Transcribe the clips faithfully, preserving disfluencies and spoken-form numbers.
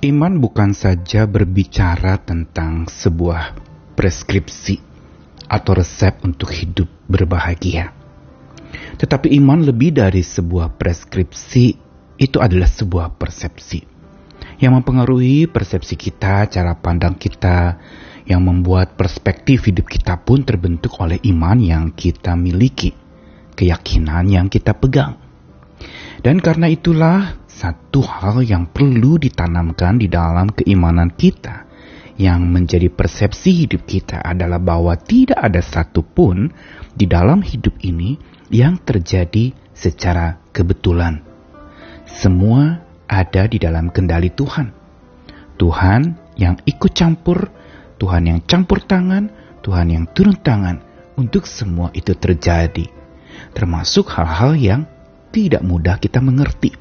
Iman bukan saja berbicara tentang sebuah preskripsi atau resep untuk hidup berbahagia. Tetapi iman lebih dari sebuah preskripsi, itu adalah sebuah persepsi yang mempengaruhi persepsi kita, cara pandang kita, yang membuat perspektif hidup kita pun terbentuk oleh iman yang kita miliki, keyakinan yang kita pegang. Dan karena itulah satu hal yang perlu ditanamkan di dalam keimanan kita yang menjadi persepsi hidup kita adalah bahwa tidak ada satupun di dalam hidup ini yang terjadi secara kebetulan. Semua ada di dalam kendali Tuhan. Tuhan yang ikut campur, Tuhan yang campur tangan, Tuhan yang turun tangan untuk semua itu terjadi. Termasuk hal-hal yang tidak mudah kita mengerti.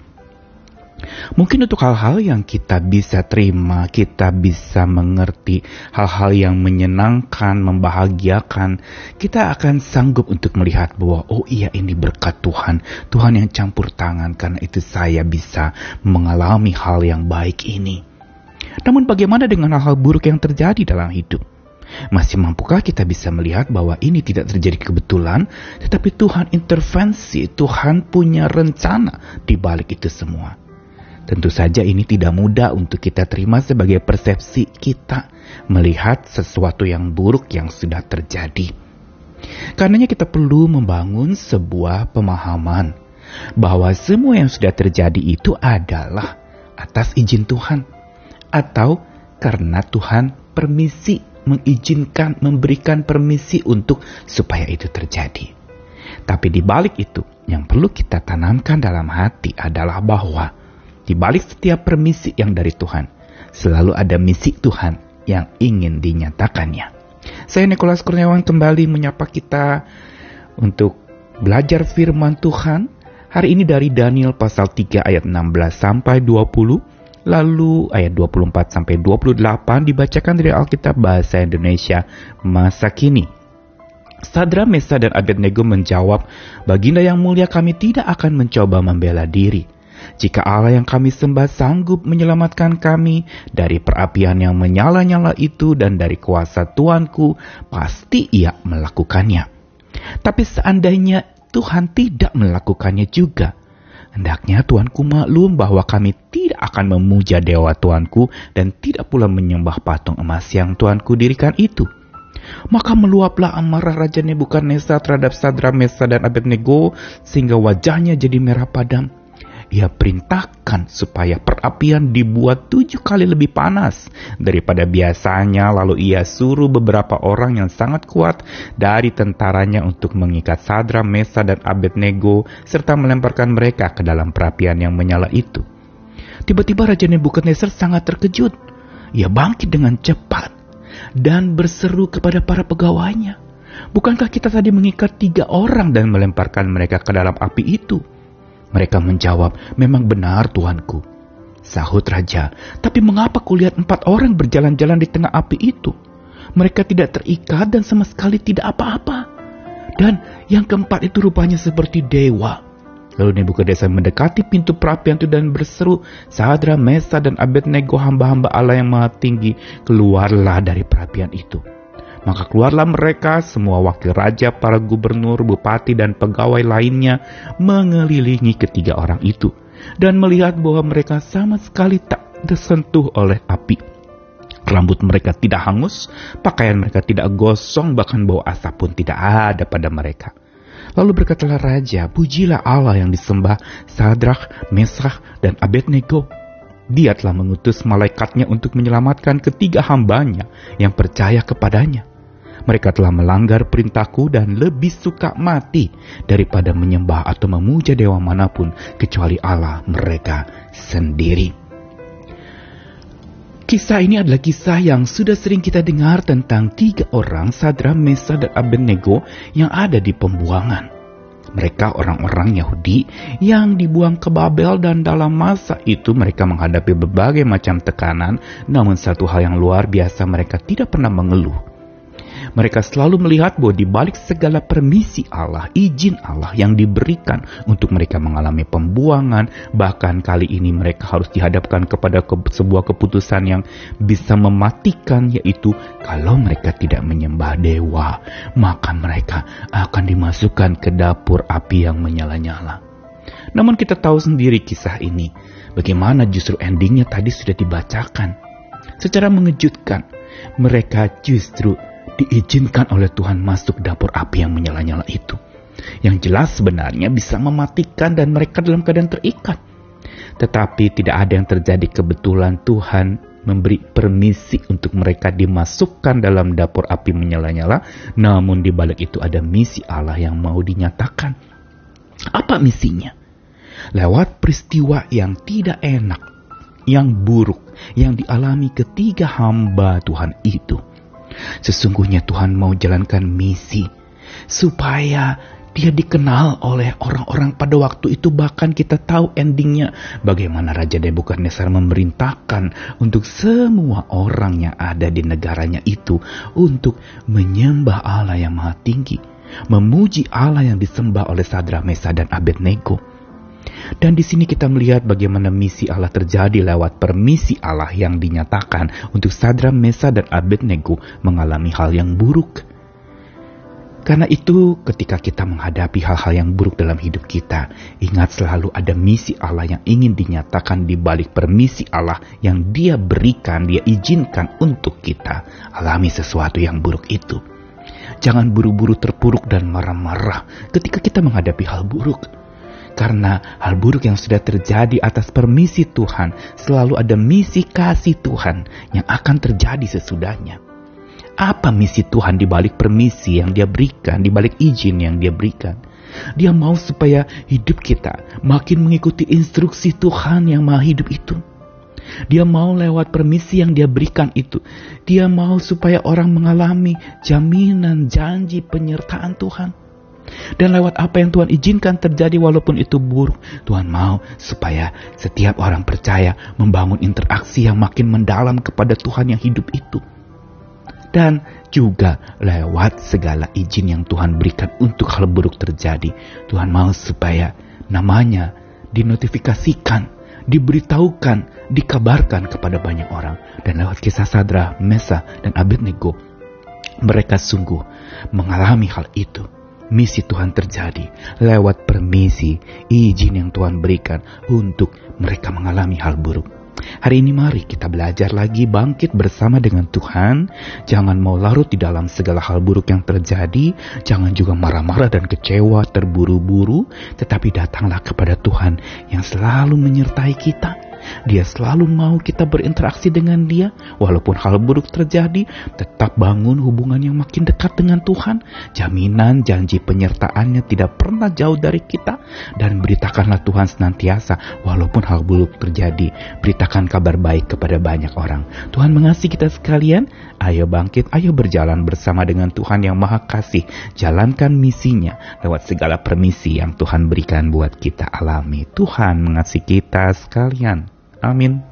Mungkin untuk hal-hal yang kita bisa terima, kita bisa mengerti, hal-hal yang menyenangkan, membahagiakan, kita akan sanggup untuk melihat bahwa oh iya, ini berkat Tuhan, Tuhan yang campur tangan, karena itu saya bisa mengalami hal yang baik ini. Namun bagaimana dengan hal-hal buruk yang terjadi dalam hidup? Masih mampukah kita bisa melihat bahwa ini tidak terjadi kebetulan, tetapi Tuhan intervensi, Tuhan punya rencana di balik itu semua? Tentu saja ini tidak mudah untuk kita terima sebagai persepsi kita melihat sesuatu yang buruk yang sudah terjadi. Karenanya kita perlu membangun sebuah pemahaman bahwa semua yang sudah terjadi itu adalah atas izin Tuhan, atau karena Tuhan permisi, mengizinkan, memberikan permisi untuk supaya itu terjadi. Tapi di balik itu, yang perlu kita tanamkan dalam hati adalah bahwa di balik setiap permisi yang dari Tuhan, selalu ada misi Tuhan yang ingin dinyatakannya. Saya Nikolas Kurniawan kembali menyapa kita untuk belajar firman Tuhan. Hari ini dari Daniel pasal tiga ayat enam belas sampai dua puluh. Lalu ayat dua puluh empat sampai dua puluh delapan dibacakan dari Alkitab Bahasa Indonesia masa kini. Sadra, Mesa, dan Abednego menjawab, "Baginda yang mulia, kami tidak akan mencoba membela diri. Jika Allah yang kami sembah sanggup menyelamatkan kami dari perapian yang menyala-nyala itu dan dari kuasa Tuanku, pasti ia melakukannya. Tapi seandainya Tuhan tidak melakukannya juga, hendaknya Tuanku maklum bahwa kami tidak akan memuja dewa Tuanku dan tidak pula menyembah patung emas yang Tuanku dirikan itu." Maka meluaplah amarah Raja Nebukadnezar terhadap Sadra, Mesa, dan Abednego sehingga wajahnya jadi merah padam. Ia perintahkan supaya perapian dibuat tujuh kali lebih panas daripada biasanya. Lalu ia suruh beberapa orang yang sangat kuat dari tentaranya untuk mengikat Sadra, Mesa, dan Abednego serta melemparkan mereka ke dalam perapian yang menyala itu. Tiba-tiba Raja Nebukadnezar sangat terkejut. Ia bangkit dengan cepat dan berseru kepada para pegawainya, "Bukankah kita tadi mengikat tiga orang dan melemparkan mereka ke dalam api itu?" Mereka menjawab, "Memang benar, Tuanku." Sahut raja, "Tapi mengapa kulihat empat orang berjalan-jalan di tengah api itu? Mereka tidak terikat dan sama sekali tidak apa-apa. Dan yang keempat itu rupanya seperti dewa." Lalu Nebukadnezar mendekati pintu perapian itu dan berseru, "Sadra, Mesa, dan Abednego, hamba-hamba Allah yang Maha Tinggi, keluarlah dari perapian itu." Maka keluarlah mereka, semua wakil raja, para gubernur, bupati, dan pegawai lainnya mengelilingi ketiga orang itu, dan melihat bahwa mereka sama sekali tak tersentuh oleh api. Rambut mereka tidak hangus, pakaian mereka tidak gosong, bahkan bau asap pun tidak ada pada mereka. Lalu berkatalah raja, "Pujilah Allah yang disembah Sadrak, Mesach, dan Abednego. Dia telah mengutus malaikatnya untuk menyelamatkan ketiga hambanya yang percaya kepadanya. Mereka telah melanggar perintahku dan lebih suka mati daripada menyembah atau memuja dewa manapun kecuali Allah mereka sendiri." Kisah ini adalah kisah yang sudah sering kita dengar tentang tiga orang, Sadra, Mesa, dan Abednego, yang ada di pembuangan. Mereka orang-orang Yahudi yang dibuang ke Babel, dan dalam masa itu mereka menghadapi berbagai macam tekanan, namun satu hal yang luar biasa, mereka tidak pernah mengeluh. Mereka selalu melihat bahwa di balik segala permisi Allah, izin Allah yang diberikan untuk mereka mengalami pembuangan, bahkan kali ini mereka harus dihadapkan kepada ke- sebuah keputusan yang bisa mematikan, yaitu kalau mereka tidak menyembah dewa, maka mereka akan dimasukkan ke dapur api yang menyala-nyala. Namun kita tahu sendiri kisah ini, bagaimana justru endingnya tadi sudah dibacakan. Secara mengejutkan, mereka justru diizinkan oleh Tuhan masuk dapur api yang menyala-nyala itu. Yang jelas sebenarnya bisa mematikan dan mereka dalam keadaan terikat. Tetapi tidak ada yang terjadi kebetulan. Tuhan memberi permisi untuk mereka dimasukkan dalam dapur api menyala-nyala. Namun di balik itu ada misi Allah yang mau dinyatakan. Apa misinya? Lewat peristiwa yang tidak enak, yang buruk, yang dialami ketiga hamba Tuhan itu. Sesungguhnya Tuhan mau jalankan misi supaya dia dikenal oleh orang-orang pada waktu itu. Bahkan kita tahu endingnya bagaimana Raja Nebukadnezar memerintahkan untuk semua orang yang ada di negaranya itu untuk menyembah Allah yang Maha Tinggi, memuji Allah yang disembah oleh Sadrak, Mesak, dan Abednego. Dan di sini kita melihat bagaimana misi Allah terjadi lewat permisi Allah yang dinyatakan untuk Sadrak, Mesak, dan Abednego mengalami hal yang buruk. Karena itu ketika kita menghadapi hal-hal yang buruk dalam hidup kita, ingat selalu ada misi Allah yang ingin dinyatakan di balik permisi Allah yang Dia berikan, Dia izinkan untuk kita alami sesuatu yang buruk itu. Jangan buru-buru terpuruk dan marah-marah ketika kita menghadapi hal buruk. Karena hal buruk yang sudah terjadi atas permisi Tuhan, selalu ada misi kasih Tuhan yang akan terjadi sesudahnya. Apa misi Tuhan di balik permisi yang Dia berikan, di balik izin yang Dia berikan? Dia mau supaya hidup kita makin mengikuti instruksi Tuhan yang Maha Hidup itu. Dia mau lewat permisi yang Dia berikan itu, Dia mau supaya orang mengalami jaminan janji penyertaan Tuhan. Dan lewat apa yang Tuhan izinkan terjadi walaupun itu buruk, Tuhan mau supaya setiap orang percaya membangun interaksi yang makin mendalam kepada Tuhan yang hidup itu. Dan juga lewat segala izin yang Tuhan berikan untuk hal buruk terjadi, Tuhan mau supaya namanya dinotifikasikan, diberitahukan, dikabarkan kepada banyak orang. Dan lewat kisah Sadrak, Mesak, dan Abednego, mereka sungguh mengalami hal itu. Misi Tuhan terjadi lewat permisi, izin yang Tuhan berikan untuk mereka mengalami hal buruk. Hari ini mari kita belajar lagi bangkit bersama dengan Tuhan. Jangan mau larut di dalam segala hal buruk yang terjadi. Jangan juga marah-marah dan kecewa terburu-buru. Tetapi datanglah kepada Tuhan yang selalu menyertai kita. Dia selalu mau kita berinteraksi dengan Dia. Walaupun hal buruk terjadi, tetap bangun hubungan yang makin dekat dengan Tuhan. Jaminan janji penyertaannya tidak pernah jauh dari kita. Dan beritakanlah Tuhan senantiasa walaupun hal buruk terjadi. Beritakan kabar baik kepada banyak orang. Tuhan mengasihi kita sekalian. Ayo bangkit, ayo berjalan bersama dengan Tuhan yang Maha Kasih. Jalankan misinya lewat segala permisi yang Tuhan berikan buat kita alami. Tuhan mengasihi kita sekalian. Amin.